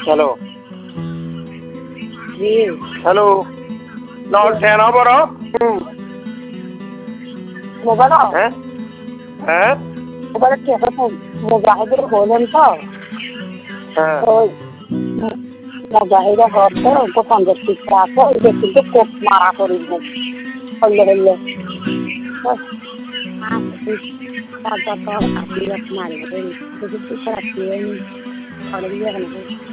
hello জি hello নন বড় mobile হ্যাঁ হ্যাঁ মোবাইলের টেকা মুজাহিদের হলেন তো হ্যাঁ ওই মুজাহিদা হচ্ছে তো 50 টাকা আছে এটা কিন্তু কোপ মারা করি হইলে হইলে তারপর তো আপনি মারি যদি রাখি